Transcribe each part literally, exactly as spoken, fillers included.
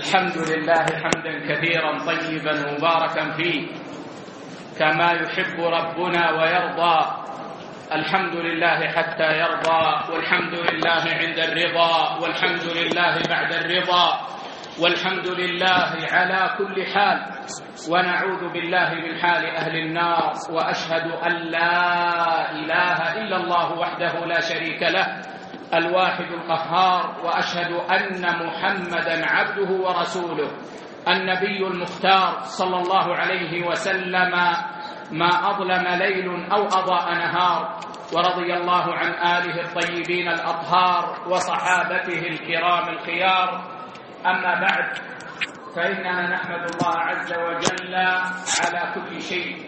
الحمد لله حمدا كثيرا طيبا مباركا فيه كما يحب ربنا ويرضى. الحمد لله حتى يرضى، والحمد لله عند الرضا، والحمد لله بعد الرضا، والحمد لله على كل حال، ونعوذ بالله من حال أهل النار. وأشهد أن لا إله إلا الله وحده لا شريك له الواحد القهار، وأشهد أن محمدا عبده ورسوله النبي المختار صلى الله عليه وسلم ما أظلم ليل أو أضاء نهار. ورضي الله عن آله الطيبين الأطهار وصحابته الكرام الخيار. أما بعد، فإننا نحمد الله عز وجل على كل شيء،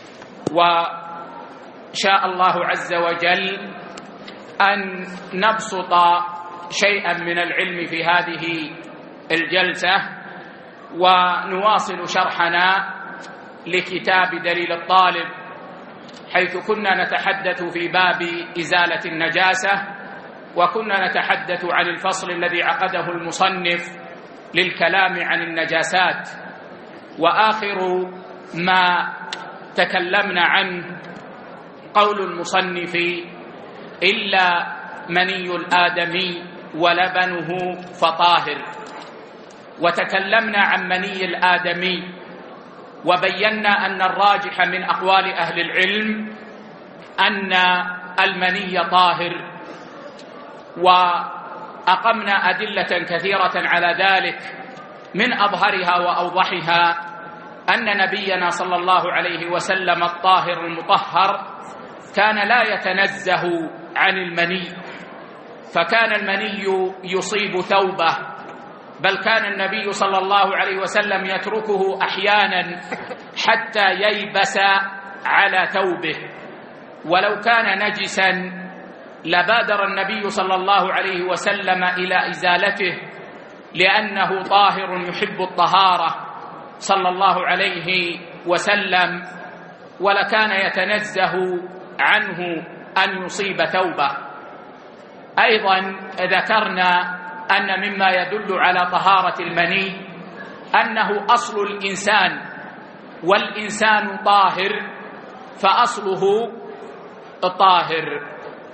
وشاء الله عز وجل أن نبسط شيئا من العلم في هذه الجلسة، ونواصل شرحنا لكتاب دليل الطالب، حيث كنا نتحدث في باب إزالة النجاسة، وكنا نتحدث عن الفصل الذي عقده المصنف للكلام عن النجاسات. وآخر ما تكلمنا عنه قول المصنف: إلا مني الآدمي ولبنه فطاهر. وتكلمنا عن مني الآدمي، وبينا أن الراجح من أقوال أهل العلم أن المني طاهر، وأقمنا أدلة كثيرة على ذلك، من أظهرها وأوضحها أن نبينا صلى الله عليه وسلم الطاهر المطهر كان لا يتنزه عن المني، فكان المني يصيب ثوبه، بل كان النبي صلى الله عليه وسلم يتركه أحيانا حتى ييبس على ثوبه، ولو كان نجسا لبادر النبي صلى الله عليه وسلم إلى إزالته، لأنه طاهر يحب الطهارة صلى الله عليه وسلم، ولكان يتنزه عنه أن يصيب ثوبه. أيضا ذكرنا أن مما يدل على طهارة المني أنه أصل الإنسان، والإنسان طاهر، فأصله طاهر.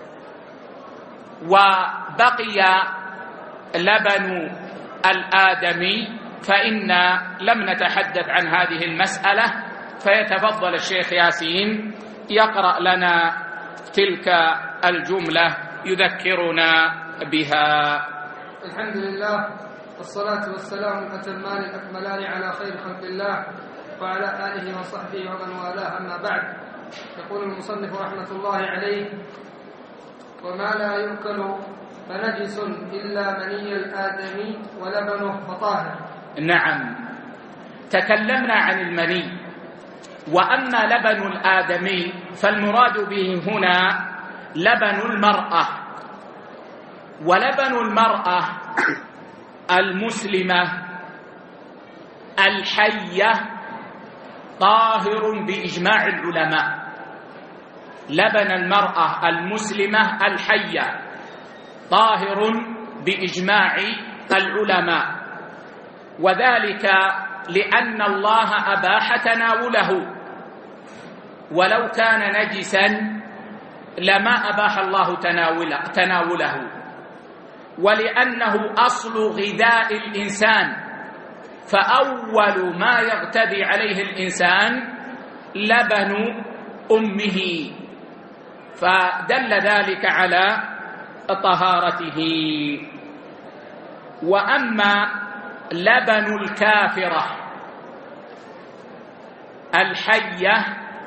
وبقي لبن الآدمي، فإن لم نتحدث عن هذه المسألة، فيتفضل الشيخ ياسين يقرأ لنا تلك الجملة يذكرنا بها. الحمد لله، والصلاة والسلام الأتمان الأكملان على خير خلق الله وعلى آله وصحبه ومن والاه. أما بعد، يقول المصنف رحمة الله عليه: وما لا يؤكل فنجس إلا مني الآدمي ولبنه فطاهر. نعم، تكلمنا عن المني. وأما لبن الآدمي فالمراد به هنا لبن المرأة، ولبن المرأة المسلمة الحية طاهر بإجماع العلماء. لبن المرأة المسلمة الحية طاهر بإجماع العلماء، وذلك لأن الله أباح تناوله، ولو كان نجسا لما أباح الله تناوله، ولأنه أصل غذاء الإنسان، فأول ما يغتدي عليه الإنسان لبن أمه، فدل ذلك على طهارته. وأما لبن الكافرة الحية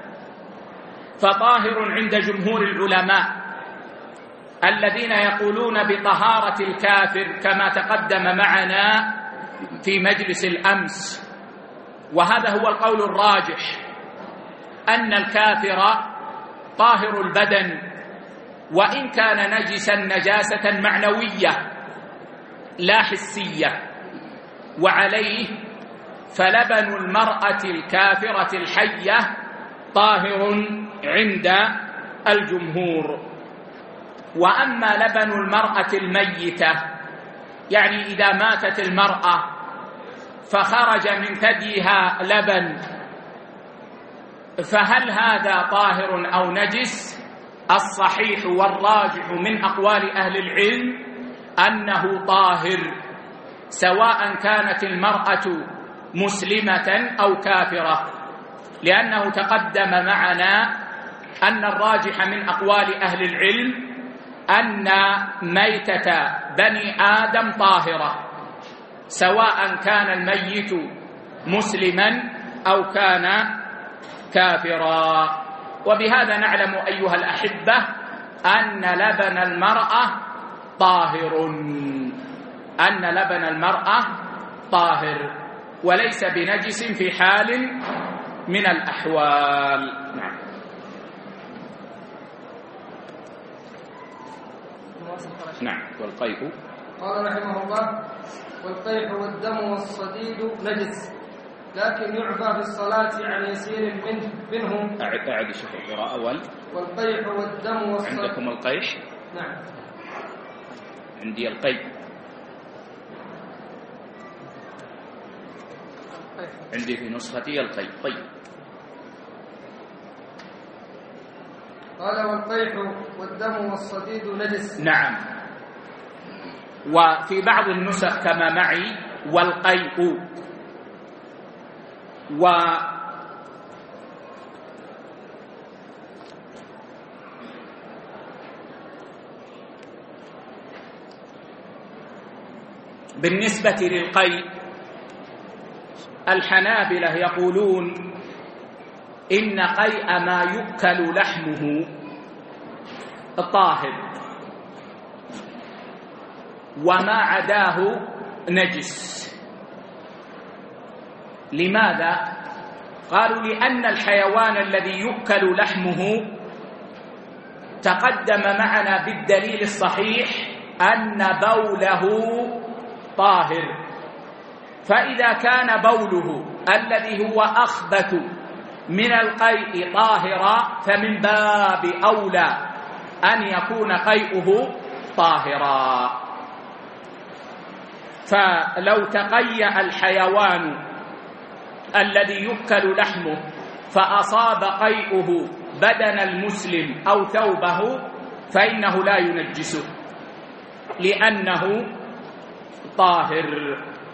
فطاهر عند جمهور العلماء الذين يقولون بطهارة الكافر، كما تقدم معنا في مجلس الأمس. وهذا هو القول الراجح، أن الكافر طاهر البدن، وإن كان نجسا نجاسة معنوية لا حسية. وعليه فلبن المرأة الكافرة الحية طاهر عند الجمهور. وأما لبن المرأة الميتة، يعني إذا ماتت المرأة فخرج من ثديها لبن، فهل هذا طاهر أو نجس؟ الصحيح والراجح من أقوال أهل العلم أنه طاهر، سواء كانت المرأة مسلمة أو كافرة، لأنه تقدم معنا أن الراجح من أقوال أهل العلم أن ميتة بني آدم طاهرة، سواء كان الميت مسلما أو كان كافرا. وبهذا نعلم أيها الأحبة أن لبن المرأة طاهر، أن لبن المرأة طاهر وليس بنجس في حال من الأحوال. نعم. نعم. والقيء قال رحمه الله: والقيح والدم والصديد نجس، لكن يعفى في الصلاة عن يسير منه منهم. أعد أعد شوف القراءة. أول والقيح والدم والصديد. عندكم القيح؟ نعم. عندي القي. عندي في نسختي القي. طيب. قال: والقيح والدم والصديد نجس. نعم. وفي بعض النسخ كما معي والقيء. و بالنسبة للقيء الحنابلة يقولون إن قيء ما يؤكل لحمه طاهر وما عداه نجس. لماذا؟ قالوا لأن الحيوان الذي يؤكل لحمه تقدم معنا بالدليل الصحيح أن بوله طاهر، فإذا كان بوله الذي هو أخبث من القيء طاهرا فمن باب أولى أن يكون قيئه طاهرا. فلو تقيأ الحيوان الذي يؤكل لحمه فأصاب قيئه بدن المسلم أو ثوبه فإنه لا ينجسه لأنه طاهر.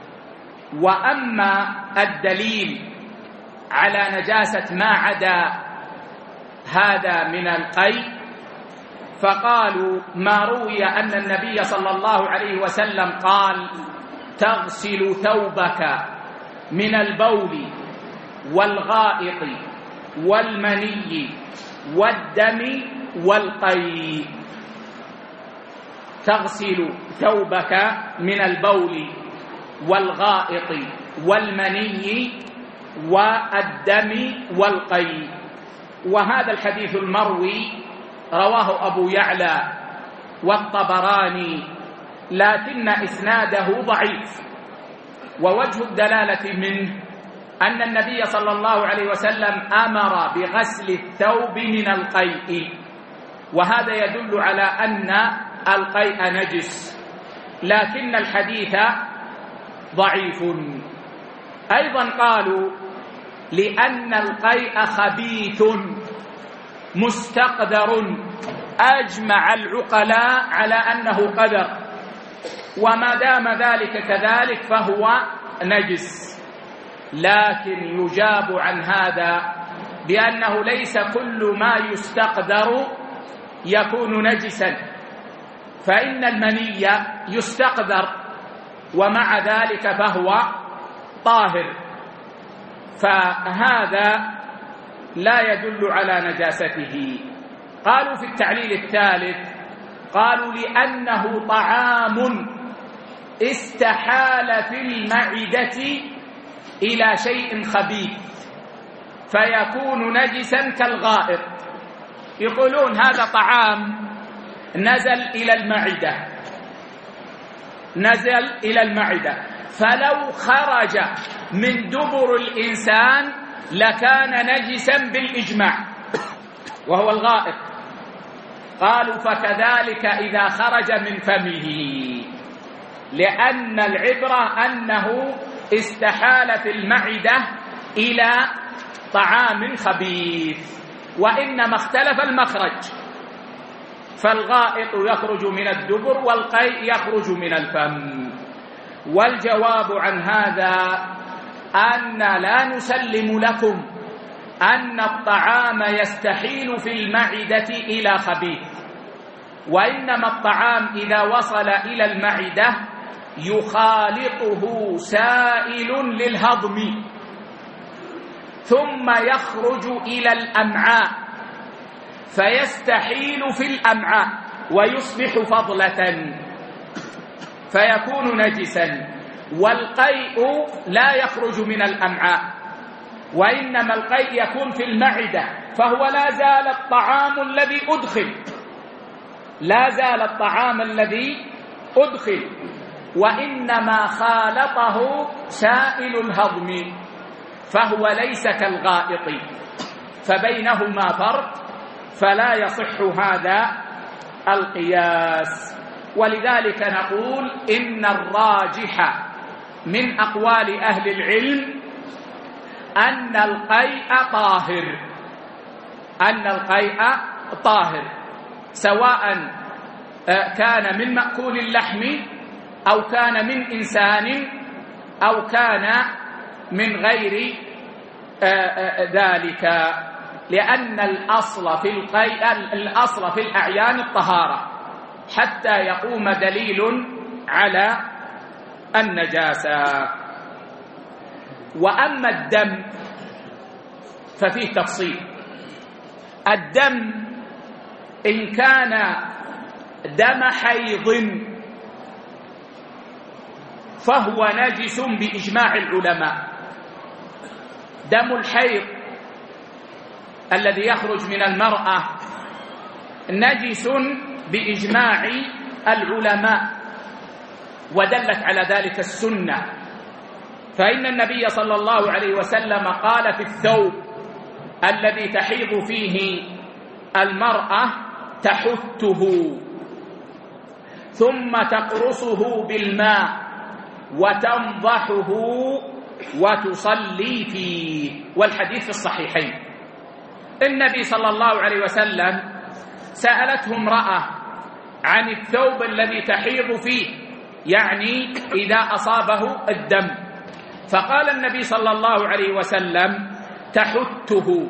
وأما الدليل على نجاسة ما عدا هذا من القيء فقالوا ما روي أن النبي صلى الله عليه وسلم قال: تغسل ثوبك من البول والغائط والمني والدم والقيء. تغسل ثوبك من البول والغائط والمني والدم والقيء. وهذا الحديث المروي رواه أبو يعلى والطبراني، لكن إسناده ضعيف. ووجه الدلالة منه أن النبي صلى الله عليه وسلم أمر بغسل الثوب من القيء، وهذا يدل على أن القيء نجس، لكن الحديث ضعيف. أيضا قالوا لأن القيء خبيث مستقذر، أجمع العقلاء على أنه قذر، وما دام ذلك كذلك فهو نجس. لكن يجاب عن هذا بأنه ليس كل ما يستقذر يكون نجسا، فإن المني يستقذر ومع ذلك فهو طاهر، فهذا لا يدل على نجاسته. قالوا في التعليل الثالث قالوا لأنه طعام استحال في المعدة إلى شيء خبيث فيكون نجسا كالغائط. يقولون هذا طعام نزل إلى المعدة نزل إلى المعدة فلو خرج من دبر الإنسان لكان نجسا بالإجماع وهو الغائط. قالوا فكذلك إذا خرج من فمه، لأن العبرة أنه استحال في المعدة إلى طعام خبيث، وإنما اختلف المخرج، فالغائط يخرج من الدبر والقيء يخرج من الفم. والجواب عن هذا أن لا نسلم لكم أن الطعام يستحيل في المعدة إلى خبيث، وإنما الطعام إذا وصل إلى المعدة يخالطه سائل للهضم ثم يخرج إلى الأمعاء فيستحيل في الأمعاء ويصبح فضلة فيكون نجسا. والقيء لا يخرج من الأمعاء، وإنما القيء يكون في المعدة، فهو لا زال الطعام الذي أدخل لا زال الطعام الذي أدخل وإنما خالطه سائل الهضم، فهو ليس كالغائط، فبينهما فرق، فلا يصح هذا القياس. ولذلك نقول إن الراجح من أقوال أهل العلم أن القيء طاهر أن القيء طاهر سواء كان من مأكول اللحم أو كان من إنسان أو كان من غير ذلك، لأن الأصل في القيء الأصل في الأعيان الطهارة حتى يقوم دليل على النجاسة. وأما الدم ففيه تفصيل. الدم إن كان دم حيض فهو نجس بإجماع العلماء. دم الحيض الذي يخرج من المرأة نجس بإجماع العلماء، ودلت على ذلك السنة، فإن النبي صلى الله عليه وسلم قال في الثوب الذي تحيض فيه المرأة تحته ثم تقرصه بالماء وتنضحه وتصلي فيه، والحديث في الصحيحين. النبي صلى الله عليه وسلم سألته امرأة عن الثوب الذي تحيض فيه، يعني إذا أصابه الدم، فقال النبي صلى الله عليه وسلم تحته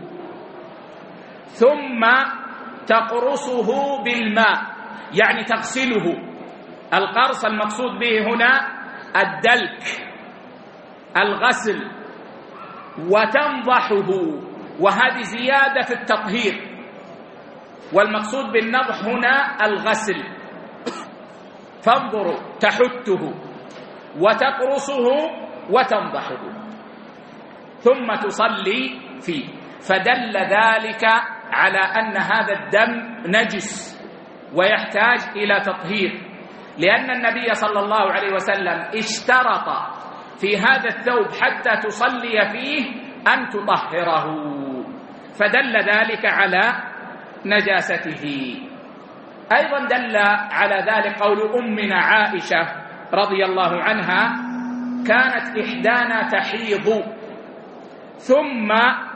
ثم تقرصه بالماء، يعني تغسله. القرص المقصود به هنا الدلك، الغسل، وتنضحه، وهذه زيادة في التطهير، والمقصود بالنضح هنا الغسل. فانظروا، تحته وتقرصه وتنضحه ثم تصلي فيه، فدل ذلك على أن هذا الدم نجس ويحتاج إلى تطهير، لأن النبي صلى الله عليه وسلم اشترط في هذا الثوب حتى تصلي فيه أن تطهره، فدل ذلك على نجاسته. أيضا دل على ذلك قول أمنا عائشة رضي الله عنها: كانت إحدانا تحيض ثم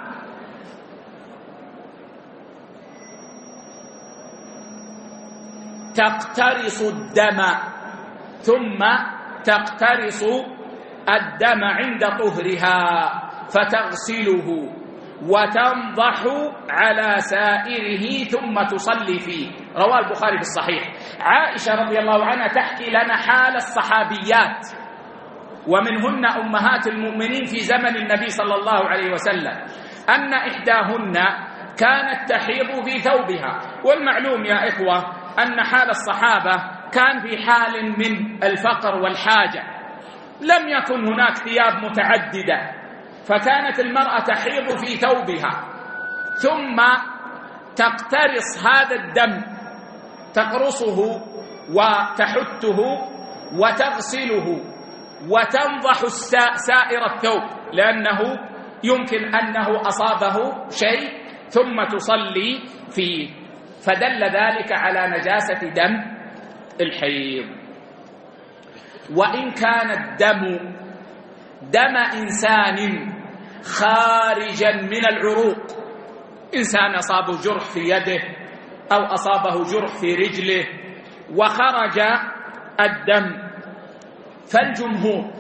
تقترص الدم ثم تقترص الدم عند طهرها فتغسله وتنضح على سائره ثم تصلي فيه. رواه البخاري في الصحيح. عائشة رضي الله عنها تحكي لنا حال الصحابيات، ومنهن أمهات المؤمنين في زمن النبي صلى الله عليه وسلم، أن إحداهن كانت تحيض في ثوبها. والمعلوم يا إخوة أن حال الصحابة كان في حال من الفقر والحاجة، لم يكن هناك ثياب متعددة، فكانت المرأة تحيض في ثوبها ثم تقترص هذا الدم، تقرصه وتحته وتغسله وتنضح سائر الثوب، لأنه يمكن أنه أصابه شيء، ثم تصلي فيه، فدل ذلك على نجاسة دم الحيض. وإن كان الدم دم إنسان خارجا من العروق، إنسان أصابه جرح في يده أو أصابه جرح في رجله وخرج الدم، فالجمهور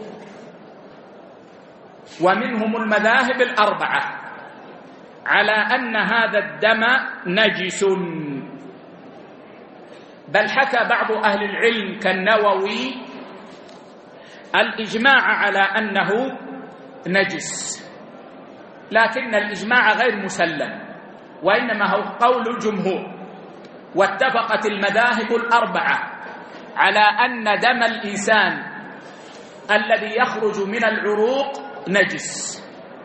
ومنهم المذاهب الأربعة على أن هذا الدم نجس، بل حكى بعض أهل العلم كالنووي الإجماع على أنه نجس، لكن الإجماع غير مسلم وإنما هو قول الجمهور. واتفقت المذاهب الأربعة على أن دم الإنسان الذي يخرج من العروق نجس،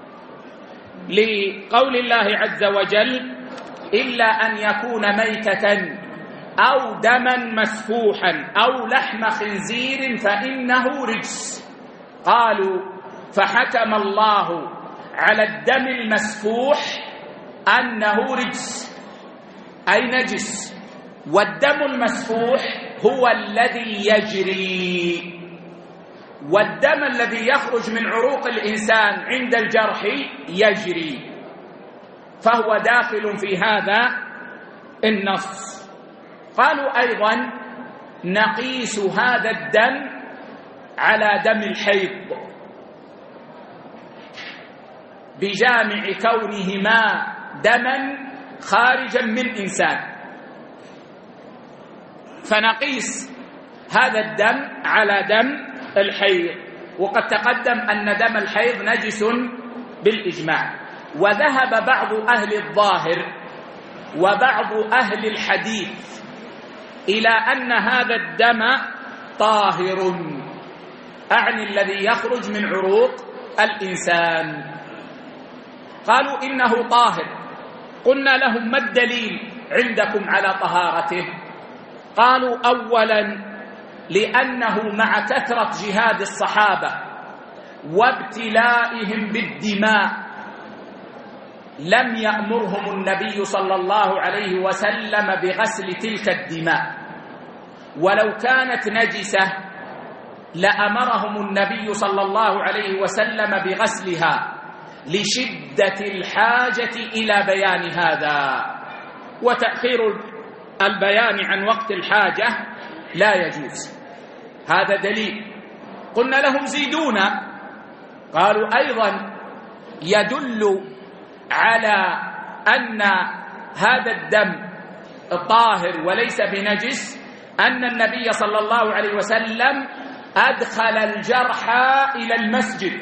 لقول الله عز وجل: إلا أن يكون ميتة أو دما مسفوحا أو لحم خنزير فإنه رجس. قالوا: فحكم الله على الدم المسفوح أنه رجس أي نجس، والدم المسفوح هو الذي يجري، والدم الذي يخرج من عروق الإنسان عند الجرح يجري، فهو داخل في هذا النص. قالوا أيضا: نقيس هذا الدم على دم الحيض بجامع كونهما دما خارجا من إنسان، فنقيس هذا الدم على دم الحيض، وقد تقدم أن دم الحيض نجس بالإجماع. وذهب بعض أهل الظاهر وبعض أهل الحديث إلى أن هذا الدم طاهر، أعني الذي يخرج من عروق الإنسان. قالوا إنه طاهر. قلنا لهم: ما الدليل عندكم على طهارته؟ قالوا: أولا لأنه مع كثرة جهاد الصحابة وابتلائهم بالدماء لم يأمرهم النبي صلى الله عليه وسلم بغسل تلك الدماء، ولو كانت نجسة لأمرهم النبي صلى الله عليه وسلم بغسلها لشدة الحاجة إلى بيان هذا، وتأخير البيان عن وقت الحاجة لا يجوز. هذا دليل. قلنا لهم: زيدونا. قالوا: أيضا يدل على أن هذا الدم طاهر وليس بنجس أن النبي صلى الله عليه وسلم أدخل الجرح إلى المسجد،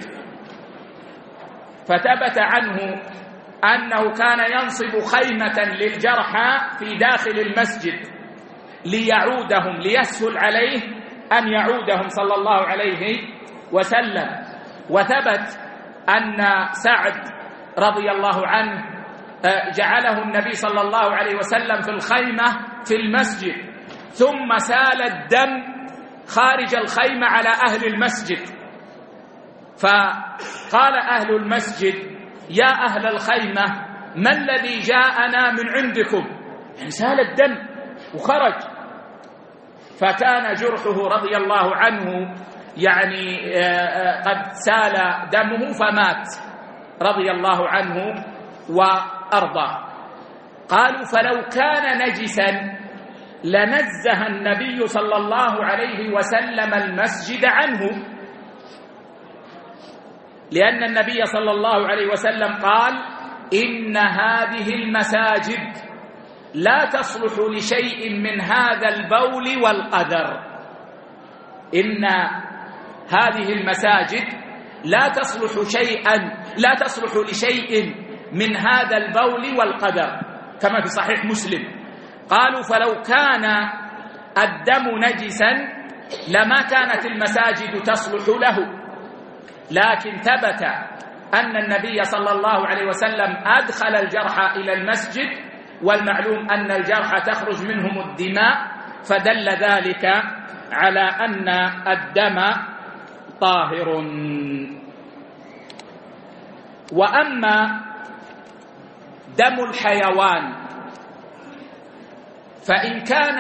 فثبت عنه أنه كان ينصب خيمة للجرحى في داخل المسجد ليعودهم، ليسهل عليه أن يعودهم صلى الله عليه وسلم. وثبت أن سعد رضي الله عنه جعله النبي صلى الله عليه وسلم في الخيمة في المسجد، ثم سال الدم خارج الخيمة على أهل المسجد، فقال أهل المسجد: يا أهل الخيمة، ما الذي جاءنا من عندكم؟ يعني سال الدم وخرج، فكان جرحه رضي الله عنه يعني قد سال دمه فمات رضي الله عنه وأرضاه. قالوا: فلو كان نجسا لنزه النبي صلى الله عليه وسلم المسجد عنه، لأن النبي صلى الله عليه وسلم قال: إن هذه المساجد لا تصلح لشيء من هذا البول والقذر. إن هذه المساجد لا تصلح شيئا لا تصلح لشيء من هذا البول والقذر، كما في صحيح مسلم. قالوا: فلو كان الدم نجسا لما كانت المساجد تصلح له، لكن ثبت أن النبي صلى الله عليه وسلم أدخل الجرح إلى المسجد، والمعلوم أن الجرح تخرج منهم الدماء، فدل ذلك على أن الدم طاهر. وأما دم الحيوان فإن كان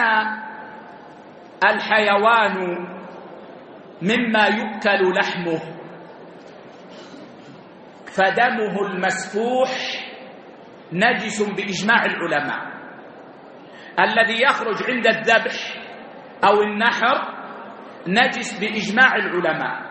الحيوان مما يؤكل لحمه فدمه المسفوح نجس بإجماع العلماء. الذي يخرج عند الذبح أو النحر نجس بإجماع العلماء.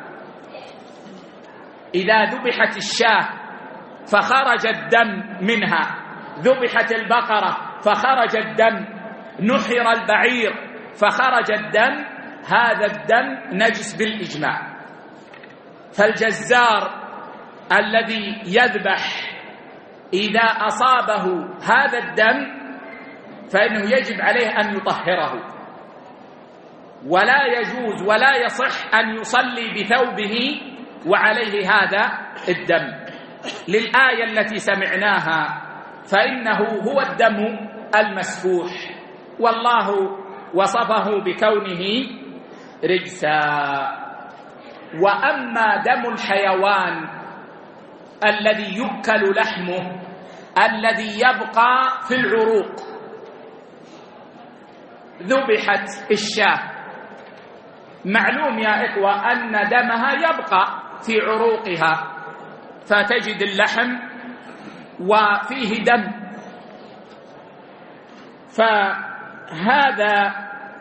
إذا ذبحت الشاة فخرج الدم منها، ذبحت البقرة فخرج الدم، نحر البعير فخرج الدم، هذا الدم نجس بالإجماع. فالجزار الذي يذبح إذا أصابه هذا الدم فإنه يجب عليه أن يطهره، ولا يجوز ولا يصح أن يصلي بثوبه وعليه هذا الدم، للآية التي سمعناها فإنه هو الدم المسفوح، والله وصفه بكونه رجسا. وأما دم الحيوان الذي يؤكل لحمه الذي يبقى في العروق، ذبحت الشاة، معلوم يا إخوة أن دمها يبقى في عروقها، فتجد اللحم وفيه دم، فهذا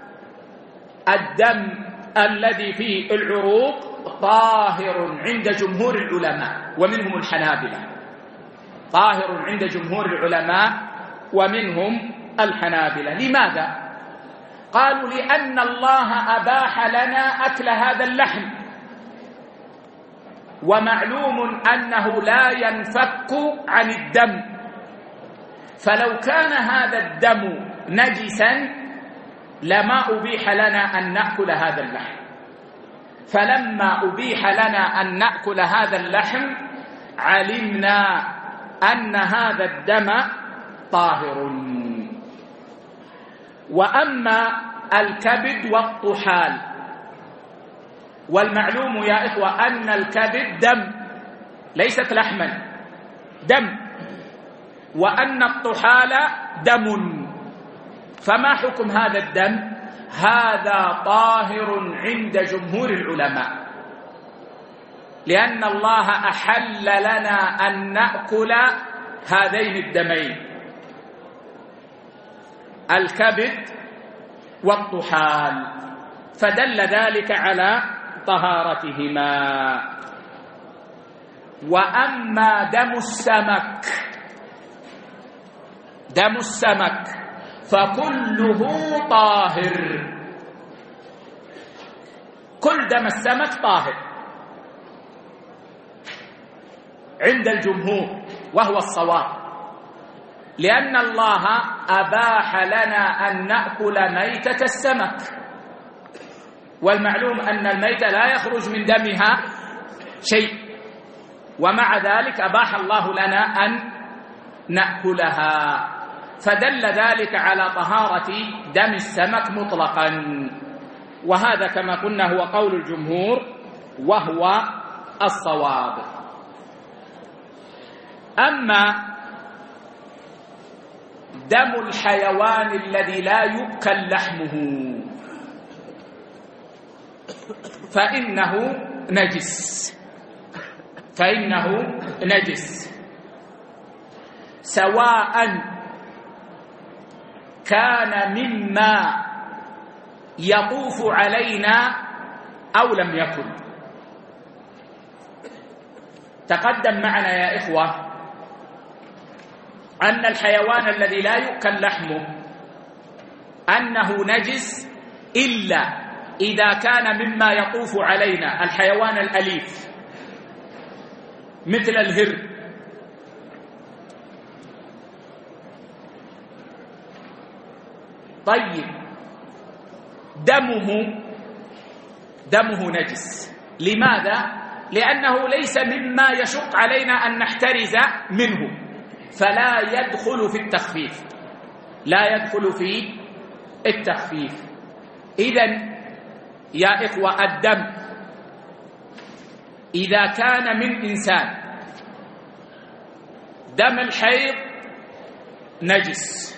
الدم الذي في العروق طاهر عند جمهور العلماء ومنهم الحنابلة، طاهر عند جمهور العلماء ومنهم الحنابلة. لماذا؟ قالوا لأن الله أباح لنا أكل هذا اللحم، ومعلوم أنه لا ينفك عن الدم، فلو كان هذا الدم نجسا لما أبيح لنا أن نأكل هذا اللحم، فلما أبيح لنا أن نأكل هذا اللحم علمنا أن هذا الدم طاهر. وأما الكبد والطحال، والمعلوم يا إخوة أن الكبد دم ليست لحما، دم، وأن الطحال دم، فما حكم هذا الدم؟ هذا طاهر عند جمهور العلماء، لأن الله أحل لنا أن نأكل هذين الدمين، الكبد والطحال، فدل ذلك على طهارتهما. وأما دم السمك، دم السمك فكله طاهر، كل دم السمك طاهر عند الجمهور، وهو الصواب، لأن الله أباح لنا أن نأكل ميتة السمك، والمعلوم أن الميتة لا يخرج من دمها شيء، ومع ذلك أباح الله لنا أن نأكلها، فدل ذلك على طهارة دم السمك مطلقا، وهذا كما قلنا هو قول الجمهور وهو الصواب. أما دم الحيوان الذي لا يؤكل لحمه فإنه نجس، فإنه نجس سواء كان مما يطوف علينا أو لم يكن. تقدم معنا يا إخوة أن الحيوان الذي لا يؤكل لحمه أنه نجس إلا إذا كان مما يطوف علينا، الحيوان الأليف مثل الهر، طيب دمه دمه نجس. لماذا؟ لأنه ليس مما يشق علينا أن نحترز منه، فلا يدخل في التخفيف، لا يدخل في التخفيف. إذن يا إخوة الدم إذا كان من إنسان، دم الحيض نجس،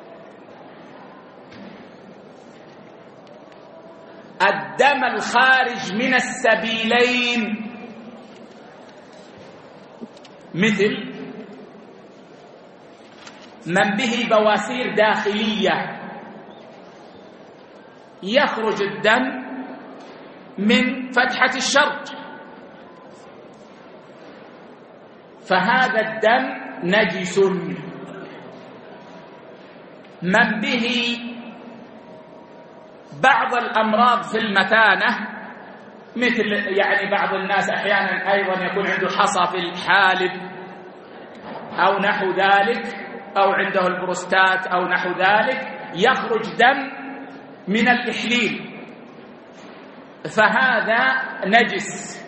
الدم الخارج من السبيلين مثل من به بواسير داخلية يخرج الدم من فتحة الشرج، فهذا الدم نجس. من به بعض الأمراض في المثانة، مثل يعني بعض الناس أحيانا أيضا يكون عنده حصى في الحالب أو نحو ذلك، أو عنده البروستات أو نحو ذلك، يخرج دم من الإحليل، فهذا نجس.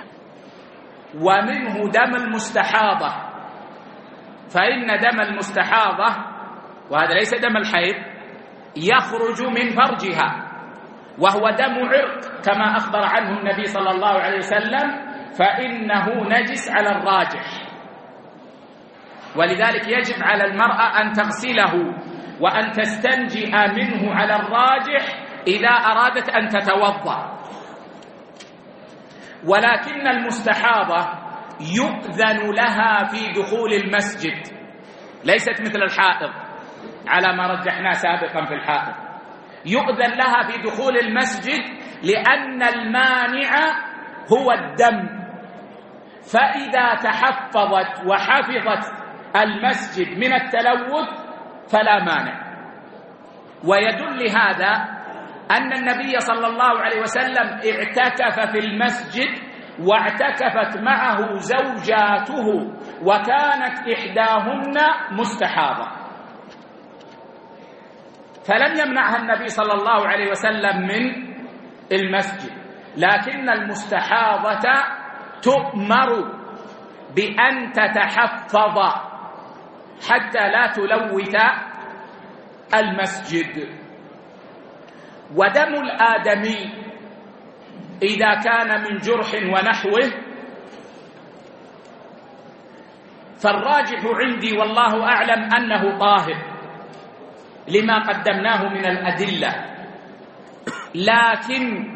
ومنه دم المستحاضة، فإن دم المستحاضة، وهذا ليس دم الحيض، يخرج من فرجها وهو دم عرق كما أخبر عنه النبي صلى الله عليه وسلم، فإنه نجس على الراجح. ولذلك يجب على المرأة أن تغسله وأن تستنجئ منه على الراجح إذا أرادت أن تتوضأ. ولكن المستحاضة يؤذن لها في دخول المسجد، ليست مثل الحائض على ما رجحنا سابقا في الحائض. يؤذن لها في دخول المسجد لأن المانع هو الدم، فإذا تحفظت وحفظت المسجد من التلوث فلا مانع. ويدل هذا أن النبي صلى الله عليه وسلم اعتكف في المسجد واعتكفت معه زوجاته، وكانت إحداهن مستحاضة، فلم يمنعها النبي صلى الله عليه وسلم من المسجد. لكن المستحاضة تؤمر بأن تتحفظ حتى لا تلوث المسجد. ودم الآدمي إذا كان من جرح ونحوه فالراجح عندي والله أعلم أنه طاهر لما قدمناه من الأدلة، لكن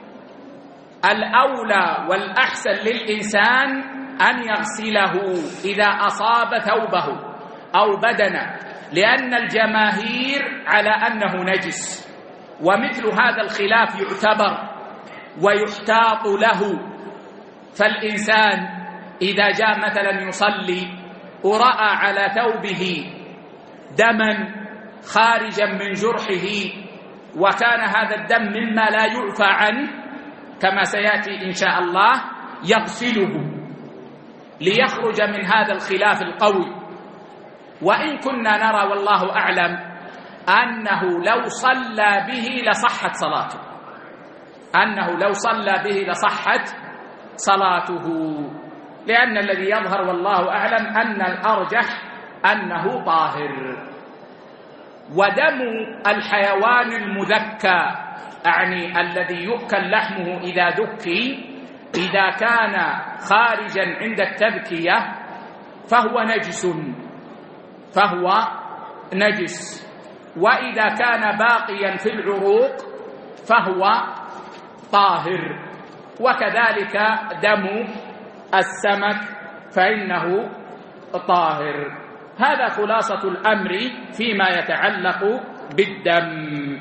الأولى والأحسن للإنسان أن يغسله إذا أصاب ثوبه أو بدنه، لأن الجماهير على أنه نجس. ومثل هذا الخلاف يعتبر ويحتاط له. فالإنسان إذا جاء مثلا يصلي ورأى على ثوبه دما خارجا من جرحه، وكان هذا الدم مما لا يعفى عنه كما سيأتي إن شاء الله، يغسله ليخرج من هذا الخلاف القوي. وإن كنا نرى والله أعلم أنه لو صلى به لصحت صلاته، أنه لو صلى به لصحت صلاته، لأن الذي يظهر والله أعلم أن الأرجح أنه طاهر. ودم الحيوان المذكى، يعني الذي يؤكل لحمه إذا ذكي، إذا كان خارجا عند التذكية فهو نجس فهو نجس وإذا كان باقيا في العروق فهو طاهر. وكذلك دم السمك فإنه طاهر. هذا خلاصة الأمر فيما يتعلق بالدم.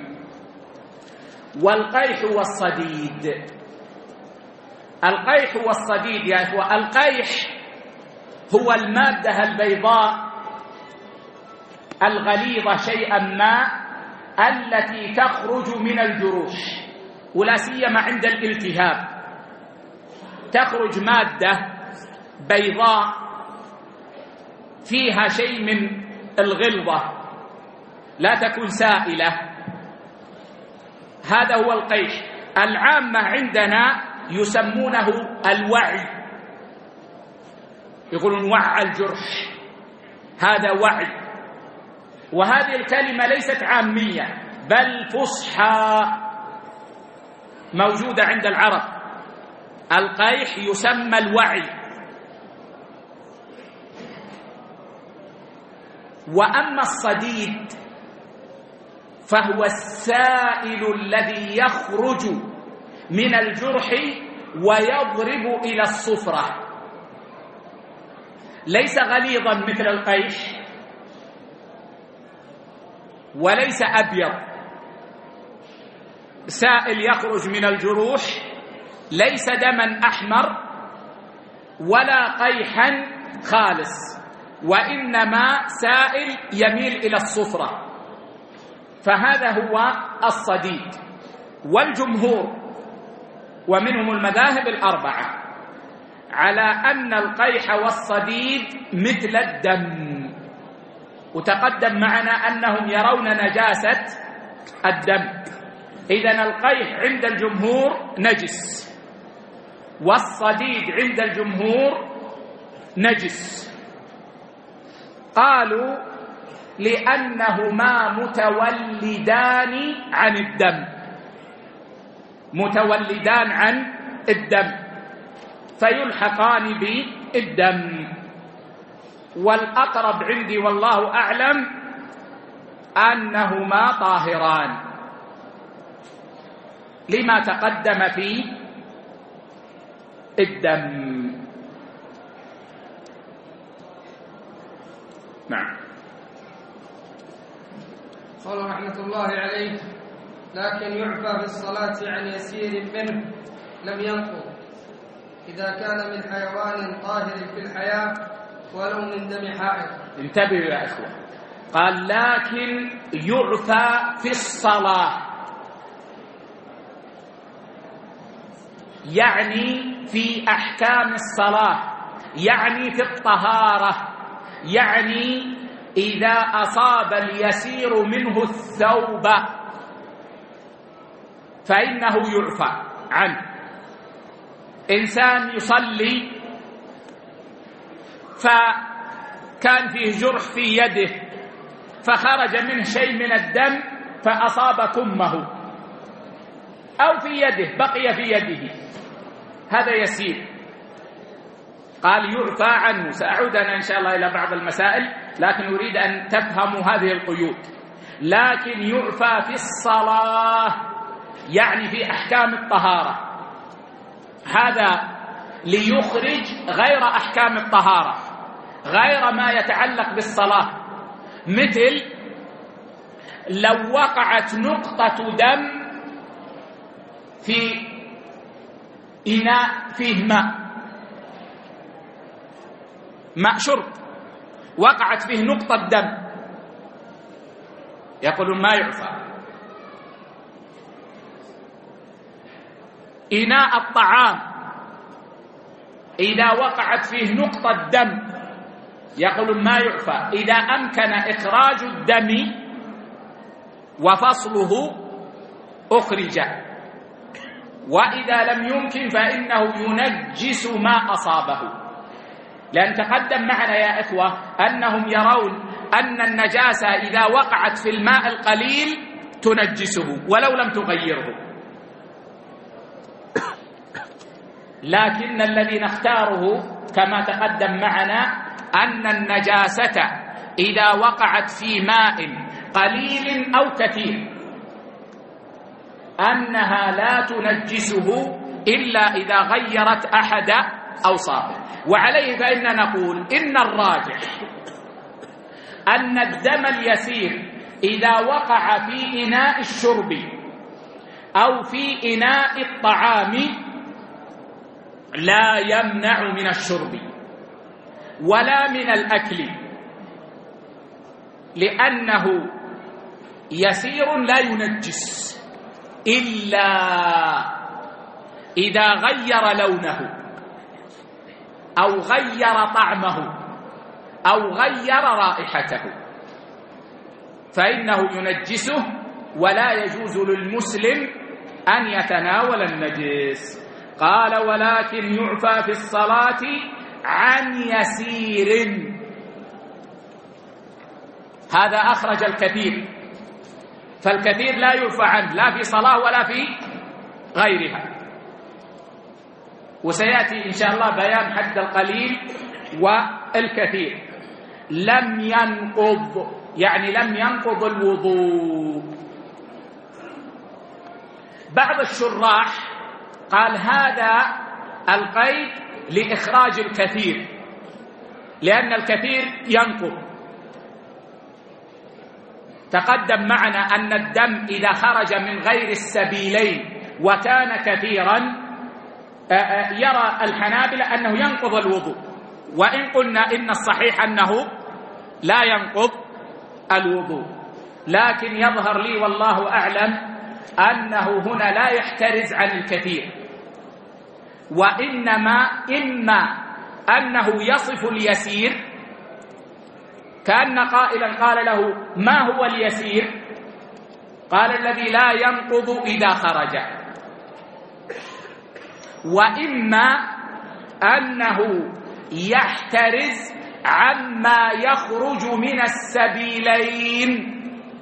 والقيح والصديد، القيح والصديد يا إخوة، القيح هو المادة البيضاء الغليظة شيئا ما التي تخرج من الجروح، ولا سيما عند الالتهاب تخرج مادة بيضاء فيها شيء من الغلظة، لا تكون سائلة. هذا هو القيح. العامة عندنا يسمونه الوعي، يقولون وعى الجرح، هذا وعي. وهذه الكلمة ليست عامية بل فصحى موجودة عند العرب. القيح يسمى الوعي. وأما الصديد فهو السائل الذي يخرج من الجرح ويضرب إلى الصفرة. ليس غليظا مثل القيح وليس أبيض سائل يخرج من الجروح، ليس دما أحمر ولا قيحا خالص، وإنما سائل يميل إلى الصفرة، فهذا هو الصديد. والجمهور ومنهم المذاهب الأربعة على أن القيح والصديد مثل الدم، وتقدم معنا أنهم يرون نجاسة الدم. إذن القيح عند الجمهور نجس، والصديد عند الجمهور نجس. قالوا لأنهما متولدان عن الدم، متولدان عن الدم فيلحقان بالدم. والأقرب عندي والله أعلم أنهما طاهران لما تقدم في الدم. نعم. قال رحمة الله عليه: لكن يعفى في الصلاة عن يسير منه لم ينقض إذا كان من حيوان طاهر في الحياة ولو من دم حائض. انتبهوا يا أخوة، قال لكن يعفى في الصلاة، يعني في أحكام الصلاة، يعني في الطهارة، يعني إذا أصاب اليسير منه الثوب فإنه يعفى عنه. إنسان يصلي فكان فيه جرح في يده فخرج منه شيء من الدم فأصاب كمه أو في يده بقي في يده، هذا يسير، قال يعفى عنه. سأعود أنا إن شاء الله إلى بعض المسائل، لكن أريد أن تفهموا هذه القيود. لكن يعفى في الصلاة يعني في أحكام الطهارة، هذا ليخرج غير أحكام الطهارة، غير ما يتعلق بالصلاة. مثل لو وقعت نقطة دم في إناء فيه ماء، ماء شرب، وقعت فيه نقطة دم، يقولون ما يعفى. إناء الطعام إذا وقعت فيه نقطة دم يقولون ما يعفى، إذا أمكن إخراج الدم وفصله أخرج، وإذا لم يمكن فإنه ينجس ما أصابه. لأن تقدم معنا يا إخوة أنهم يرون أن النجاسة إذا وقعت في الماء القليل تنجسه ولو لم تغيره، لكن الذي نختاره كما تقدم معنا أن النجاسة إذا وقعت في ماء قليل أو كثير أنها لا تنجسه إلا إذا غيرت أحد أوصافه. وعليه فإن نقول إن الراجح أن الدم اليسير إذا وقع في إناء الشرب أو في إناء الطعام لا يمنع من الشرب ولا من الأكل، لأنه يسير لا ينجس إلا إذا غير لونه أو غير طعمه أو غير رائحته فإنه ينجسه، ولا يجوز للمسلم أن يتناول النجس. قال ولكن يعفى في الصلاة عن يسير، هذا أخرج الكثير، فالكثير لا يعفى عنه لا في صلاة ولا في غيرها. وسيأتي إن شاء الله بيان حد القليل والكثير. لم ينقض يعني لم ينقض الوضوء. بعض الشراح قال هذا القيد لإخراج الكثير، لأن الكثير ينقض. تقدم معنا أن الدم إذا خرج من غير السبيلين وكان كثيرا يرى الحنابلة أنه ينقض الوضوء، وإن قلنا إن الصحيح أنه لا ينقض الوضوء، لكن يظهر لي والله أعلم أنه هنا لا يحترز عن الكثير، وإنما إما أنه يصف اليسير كأن قائلا قال له ما هو اليسير؟ قال الذي لا ينقض إذا خرج، وإما أنه يحترز عما يخرج من السبيلين،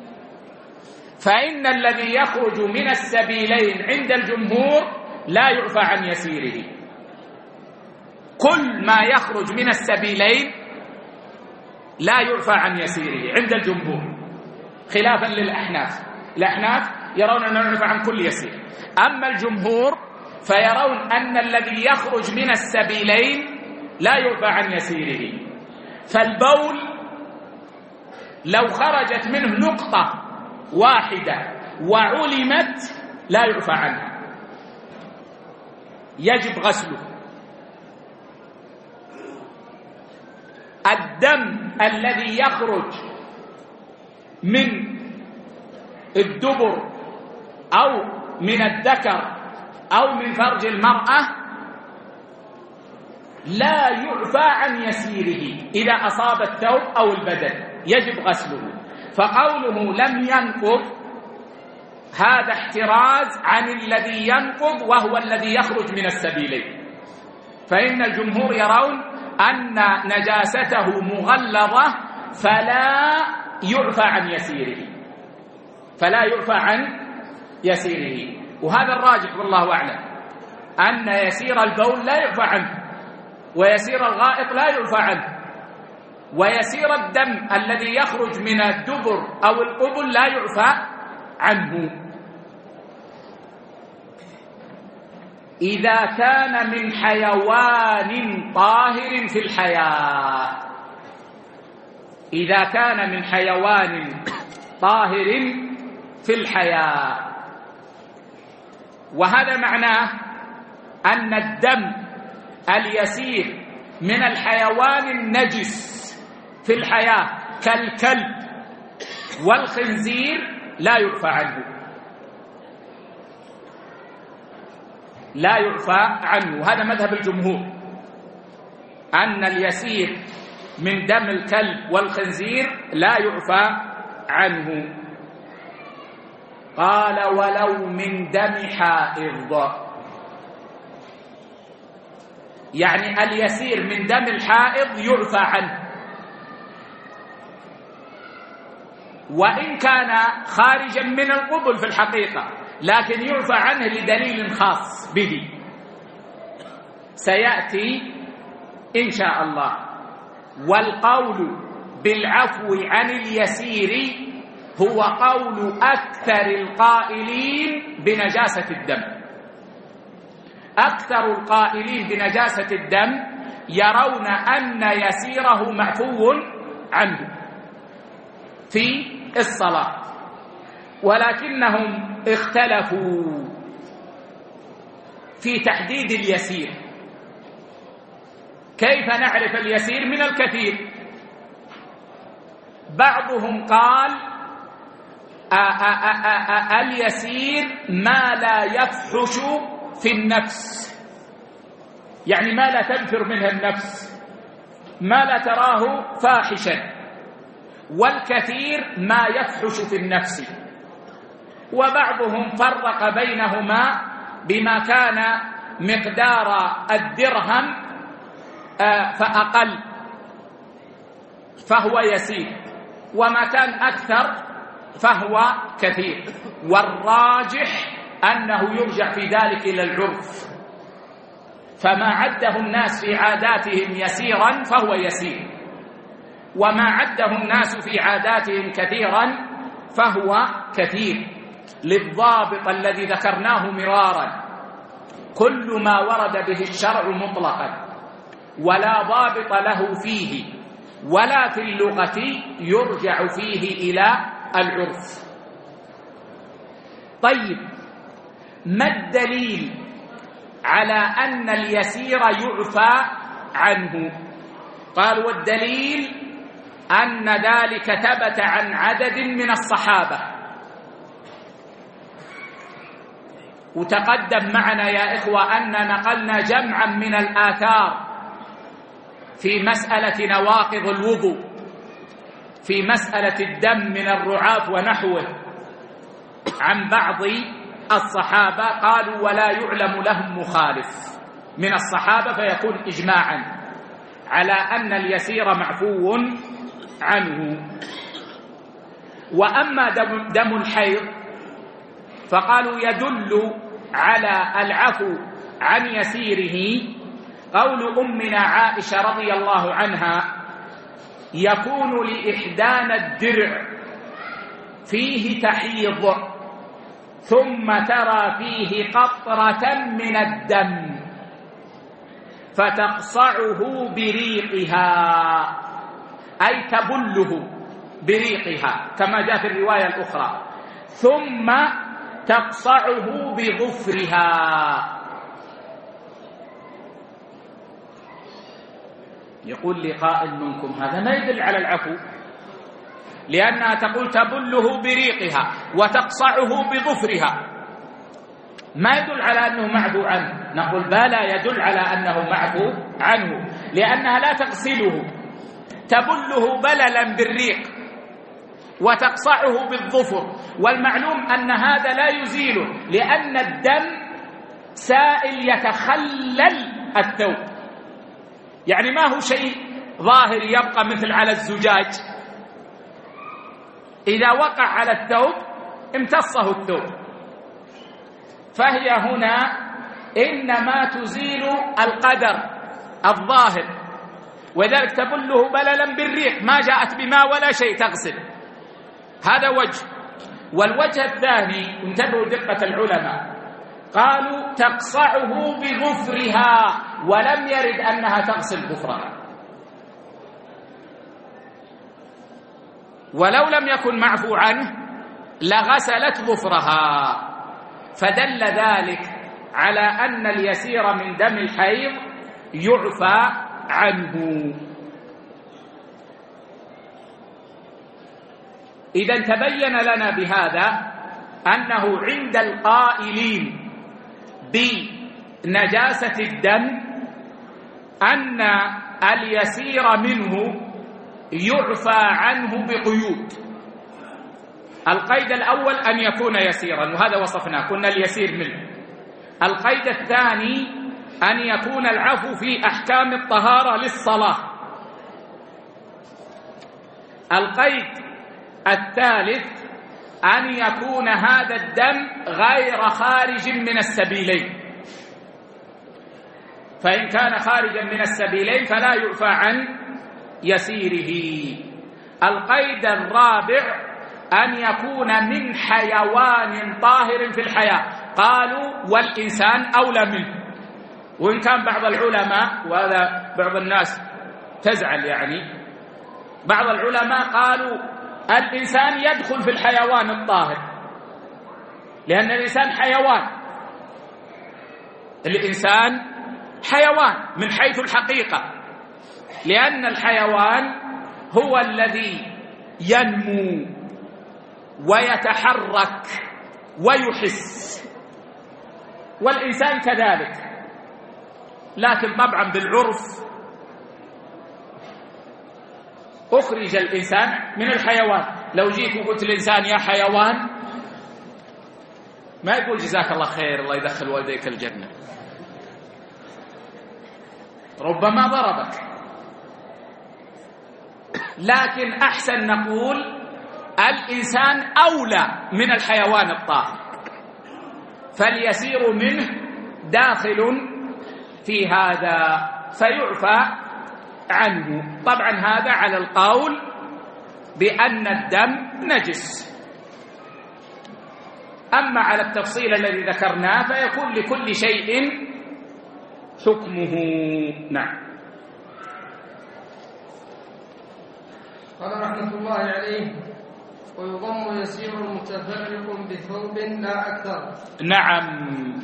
فإن الذي يخرج من السبيلين عند الجمهور لا يعفى عن يسيره. كل ما يخرج من السبيلين لا يعفى عن يسيره عند الجمهور، خلافا للأحناف. الأحناف يرون أنه يعفى عن كل يسير، أما الجمهور فيرون أن الذي يخرج من السبيلين لا يعفى عن يسيره. فالبول لو خرجت منه نقطة واحدة وعلمت لا يعفى عنها، يجب غسله. الدم الذي يخرج من الدبر أو من الذكر أو من فرج المرأة لا يعفى عن يسيره إذا أصاب الثوب أو البدن، يجب غسله. فقوله لم ينقض هذا احتراز عن الذي ينقض وهو الذي يخرج من السبيلين، فإن الجمهور يرون أن نجاسته مغلظة فلا يعفى عن يسيره، فلا يعفى عن يسيره. وهذا الراجح والله أعلم، أن يسير البول لا يعفى عنه، ويسير الغائط لا يعفى عنه، ويسير الدم الذي يخرج من الدبر أو القبل لا يعفى عنه. إذا كان من حيوان طاهر في الحياة، إذا كان من حيوان طاهر في الحياة، وهذا معناه أن الدم اليسير من الحيوان النجس في الحياة كالكلب والخنزير لا يعفى عنه، لا يعفى عنه. هذا مذهب الجمهور، أن اليسير من دم الكلب والخنزير لا يعفى عنه. قال ولو من دم حائض، يعني اليسير من دم الحائض يعفى عنه، وإن كان خارجا من القبل في الحقيقة، لكن يعفى عنه لدليل خاص به سيأتي إن شاء الله. والقول بالعفو عن اليسير هو قول أكثر القائلين بنجاسة الدم. أكثر القائلين بنجاسة الدم يرون أن يسيره معفو عنه في الصلاة، ولكنهم اختلفوا في تحديد اليسير. كيف نعرف اليسير من الكثير؟ بعضهم قال آآ آآ آآ اليسير ما لا يفحش في النفس، يعني ما لا تنفر منها النفس، ما لا تراه فاحشا. والكثير ما يفحش في النفس. وبعضهم فرق بينهما بما كان مقدار الدرهم فأقل فهو يسير، وما كان أكثر فهو كثير. والراجح أنه يرجع في ذلك إلى العرف، فما عده الناس في عاداتهم يسيرا فهو يسير، وما عده الناس في عاداتهم كثيرا فهو كثير، للضابط الذي ذكرناه مرارا: كل ما ورد به الشرع مطلقا ولا ضابط له فيه ولا في اللغة يرجع فيه إلى العرف. طيب، ما الدليل على أن اليسير يعفى عنه؟ قال: والدليل أن ذلك ثبت عن عدد من الصحابة. وتقدم معنا يا إخوة أن نقلنا جمعا من الآثار في مسألة نواقض الوضوء، في مسألة الدم من الرعاف ونحوه، عن بعض الصحابة قالوا ولا يعلم لهم مخالف من الصحابة، فيكون إجماعا على أن اليسير معفو عنه. وأما دم, دم الحيض فقالوا يدل على العفو عن يسيره قول أمنا عائشة رضي الله عنها: يكون لإحدانا الدرع فيه تحيض ثم ترى فيه قطرة من الدم فتقصعه بريقها، أي تبله بريقها كما جاء في الرواية الأخرى، ثم تقصعه بظفرها. يقول لي قائل منكم هذا ما يدل على العفو، لأنها تقول تبله بريقها وتقصعه بظفرها، ما يدل على أنه معفو عنه. نقول بلى، يدل على أنه معفو عنه، لأنها لا تغسله، تبله بللا بالريق وتقصعه بالظفر، والمعلوم أن هذا لا يزيله، لأن الدم سائل يتخلل الثوب، يعني ما هو شيء ظاهر يبقى مثل على الزجاج، إذا وقع على الثوب امتصه الثوب. فهي هنا إنما تزيل القدر الظاهر، وذلك تبله بللا بالريق، ما جاءت بماء ولا شيء تغسل. هذا وجه. والوجه الثاني، انتبهوا دقة العلماء، قالوا تقصعه بظفرها، ولم يرد أنها تغسل ظفرها، ولو لم يكن معفو عنه لغسلت ظفرها، فدل ذلك على أن اليسير من دم الحيض يعفى عنه. إذن تبين لنا بهذا أنه عند القائلين بنجاسة الدم أن اليسير منه يعفى عنه بقيود. القيد الأول أن يكون يسيرا، وهذا وصفناه، كنا اليسير منه. القيد الثاني أن يكون العفو في أحكام الطهارة للصلاة. القيد الثالث أن يكون هذا الدم غير خارج من السبيلين، فإن كان خارجا من السبيلين فلا يعفى عن يسيره. القيد الرابع أن يكون من حيوان طاهر في الحياة، قالوا والإنسان أولى منه. وإن كان بعض العلماء، وهذا بعض الناس تزعل يعني، بعض العلماء قالوا الإنسان يدخل في الحيوان الطاهر، لأن الإنسان حيوان، الإنسان حيوان من حيث الحقيقة، لأن الحيوان هو الذي ينمو ويتحرك ويحس، والإنسان كذلك. لكن طبعا بالعرف أخرج الإنسان من الحيوان. لو جيت وقلت الإنسان يا حيوان، ما يقول جزاك الله خير الله يدخل والديك الجنة، ربما ضربك. لكن أحسن نقول الإنسان أولى من الحيوان الطاهر، فاليسير منه داخل في هذا فيعفى عنه. طبعا هذا على القول بأن الدم نجس. أما على التفصيل الذي ذكرناه فيكون لكل شيء حكمه. نعم. قال رحمة الله عليه: ويضم يسير متفرق بثوب لا أكثر. نعم.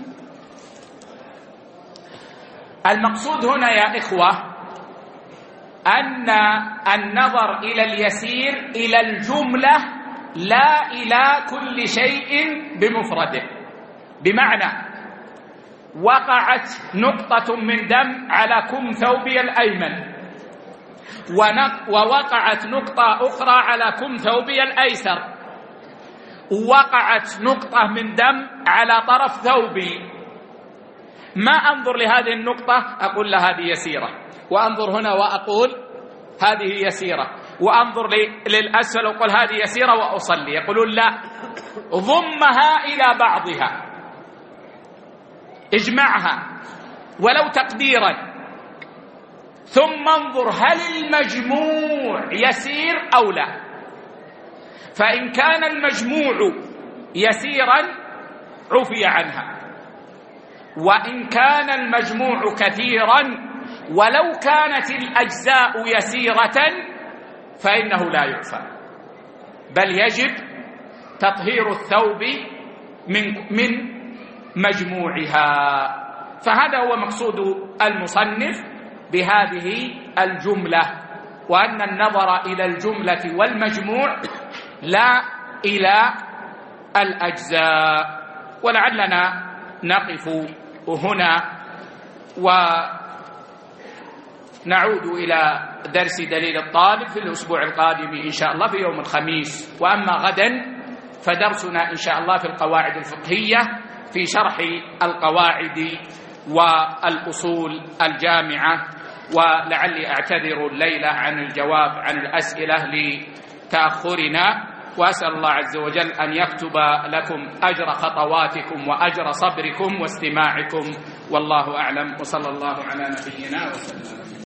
المقصود هنا يا إخوة أن النظر إلى اليسير إلى الجملة لا إلى كل شيء بمفرده، بمعنى وقعت نقطة من دم على كم ثوبي الأيمن، ووقعت نقطة أخرى على كم ثوبي الأيسر، وقعت نقطة من دم على طرف ثوبي، ما أنظر لهذه النقطة أقول لها هذه يسيرة، وأنظر هنا وأقول هذه يسيرة، وأنظر للأسفل وأقول هذه يسيرة وأصلي. يقولون لا، ضمها إلى بعضها، اجمعها ولو تقديرا، ثم انظر هل المجموع يسير أو لا. فإن كان المجموع يسيرا عفي عنها، وإن كان المجموع كثيرا ولو كانت الأجزاء يسيرة فإنه لا يعفى، بل يجب تطهير الثوب من من مجموعها. فهذا هو مقصود المصنف بهذه الجملة، وأن النظر إلى الجملة والمجموع لا إلى الأجزاء. ولعلنا نقف هنا ونعود إلى درس دليل الطالب في الأسبوع القادم إن شاء الله في يوم الخميس. وأما غدا فدرسنا إن شاء الله في القواعد الفقهية في شرح القواعد والأصول الجامعة. ولعلي أعتذر الليلة عن الجواب عن الأسئلة لتأخرنا، وأسأل الله عز وجل أن يكتب لكم أجر خطواتكم وأجر صبركم واستماعكم، والله أعلم، وصلى الله على نبينا وسلم.